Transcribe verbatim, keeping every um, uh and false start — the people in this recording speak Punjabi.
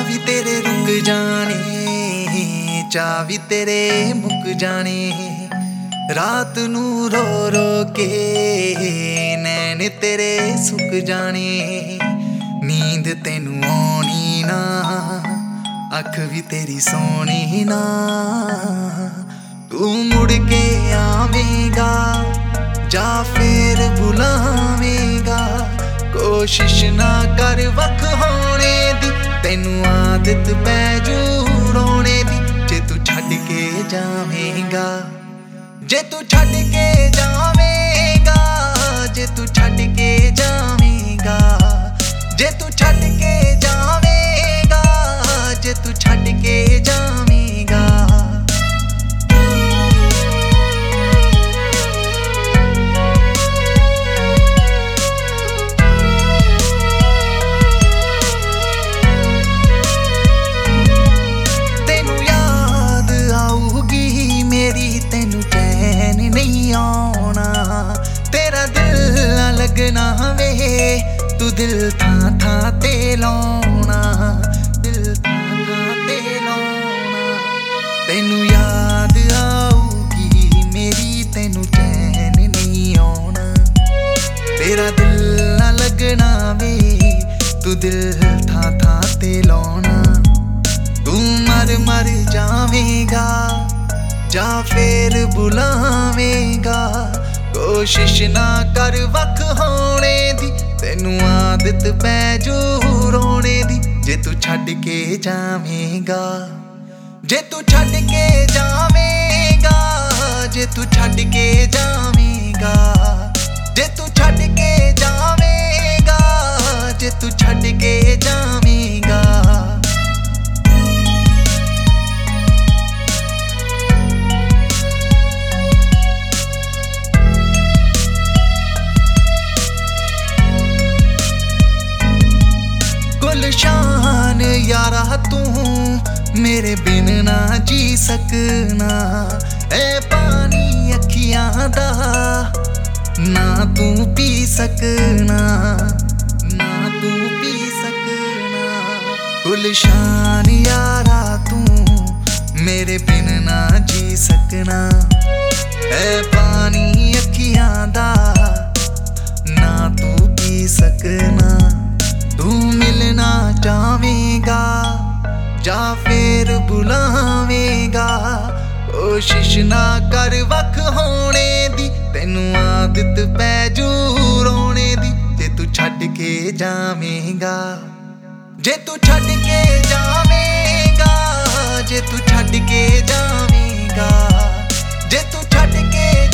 ਵੀ ਤੇਰੇ ਰੁਕ ਜਾਣੇ, ਚਾਹ ਵੀ ਤੇਰੇ ਮੁੱਕ ਜਾਣੇ। ਰਾਤ ਨੂੰ ਰੋ ਰੋ ਕੇ ਨੈਣ ਤੇਰੇ ਸੁੱਕ ਜਾਣੇ। ਨੀਂਦ ਤੈਨੂੰ ਆਉਣੀ ਨਾ, ਅੱਖ ਵੀ ਤੇਰੀ ਸੋਹਣੀ ਨਾ। ਤੂੰ ਮੁੜ ਕੇ ਆਵੇਂਗਾ ਜਾਂ ਫੇਰ ਬੁਲਾਵੇਂਗਾ। ਕੋਸ਼ਿਸ਼ ਨਾ ਕਰ ਵੱਖ ਹੋਣੇ ਦੀ, ਤੈਨੂੰ ਆਦਤ ਪੈ ਜੂ ਰੋਣੇ ਦੀ। ਜੇ ਤੂੰ ਛੱਡ ਕੇ ਜਾਵੇਂਗਾ, ਜੇ ਤੂੰ ਛੱਡ ਕੇ ਜਾਵੇਂਗਾ, ਜੇ ਤੂੰ ਛੱਡ ਕੇ ਜਾਵੇਂਗਾ, ਜੇ ਤੂੰ ਛੱਡ ਕੇ ਜਾਵੇਂਗਾ, ਜੇ ਤੂੰ ਛੱਡ ਕੇ ਜਾਵੇਂਗਾ। ਤੈਨੂੰ ਯਾਦ ਆਊਗੀ ਮੇਰੀ, ਤੈਨੂੰ ਚੈਨ ਨਹੀਂ ਆਉਣਾ। ਤੇਰਾ ਦਿਲ ਨਾ ਲੱਗਣਾ ਵੇ, ਤੂੰ ਦਿਲ ਥਾਂ ਥਾਂ ਤੇ ਲਾਉਣਾ, ਦਿਲ ਥਾਂ ਥਾਂ ਤੇ ਲਾਉਣਾ। ਤੈਨੂੰ ਯਾਦ ਆਊਗੀ ਮੇਰੀ, ਤੈਨੂੰ ਚੈਨ ਨਹੀਂ ਆਉਣਾ। ਤੇਰਾ ਦਿਲ ਨਾ ਲੱਗਣਾ ਵੇ, ਤੂੰ ਦਿਲ ਥਾਂ ਥਾਂ ਤੇ ਲਾਉਣਾ। ਤੂੰ ਮਰ ਮਰ ਜਾਵੇਂਗਾ ਜਾਂ ਫੇਰ ਬੁਲਾਵੇਂਗਾ। ਕੋਸ਼ਿਸ਼ ਨਾ ਕਰ ਵੱਖ ਹੋਣੇ ਦੀ, ਤੈਨੂੰ ਆਦਤ ਪੈ ਜੂ ਰੋਣੇ ਦੀ। ਜੇ ਤੂੰ ਛੱਡ ਕੇ ਜਾਵੇਂਗਾ, ਜੇ ਤੂੰ ਛੱਡ ਕੇ ਜਾਵੇਂਗਾ, ਜੇ ਤੂੰ ਛੱਡ ਕੇ ਜਾਵੇਂਗਾ, ਜੇ ਤੂੰ ਛੱਡ ਕੇ ਜਾਵੇਂਗਾ, ਜੇ ਤੂੰ ਛੱਡ ਕੇ ਜਾਵੇਂਗਾ। ਗੁਲਸ਼ਾਨ ਯਾਰਾ ਤੂੰ ਮੇਰੇ ਬਿਨ ਨਾ ਜੀ ਸਕਣਾ। ਐ ਪਾਣੀ ਅੱਖੀਆਂ ਦਾ ਨਾ ਤੂੰ ਪੀ ਸਕਣਾ, ਨਾ ਤੂੰ ਪੀ ਸਕਣਾ। ਗੁਲਸ਼ਾਨ ਯਾਰਾ ਤੂੰ ਮੇਰੇ ਬਿਨ ਨਾ ਜੀ ਸਕਣਾ। ਐ ਪਾਣੀ ਅੱਖੀਆਂ ਦਾ ਨਾ ਤੂੰ ਪੀ ਸਕਣਾ। ਤੂੰ ਮਿਲਣਾ ਚਾਹਵੇਂਗਾ ਜਾਂ ਫੇਰ ਬੁਲਾਵੇਂਗਾ। ਕੋਸ਼ਿਸ਼ ਨਾ ਕਰ ਵੱਖ ਹੋਣੇ ਦੀ, ਤੈਨੂੰ ਆਦਤ ਪੈ ਜੂ ਰੋਣੇ ਦੀ। ਜੇ ਤੂੰ ਛੱਡ ਕੇ ਜਾਵੇਂਗਾ, ਜੇ ਤੂੰ ਛੱਡ ਕੇ ਜਾਵੇਂਗਾ, ਜੇ ਤੂੰ ਛੱਡ ਕੇ ਜਾਵੇਂਗਾ, ਜੇ ਤੂੰ ਛੱਡ ਕੇ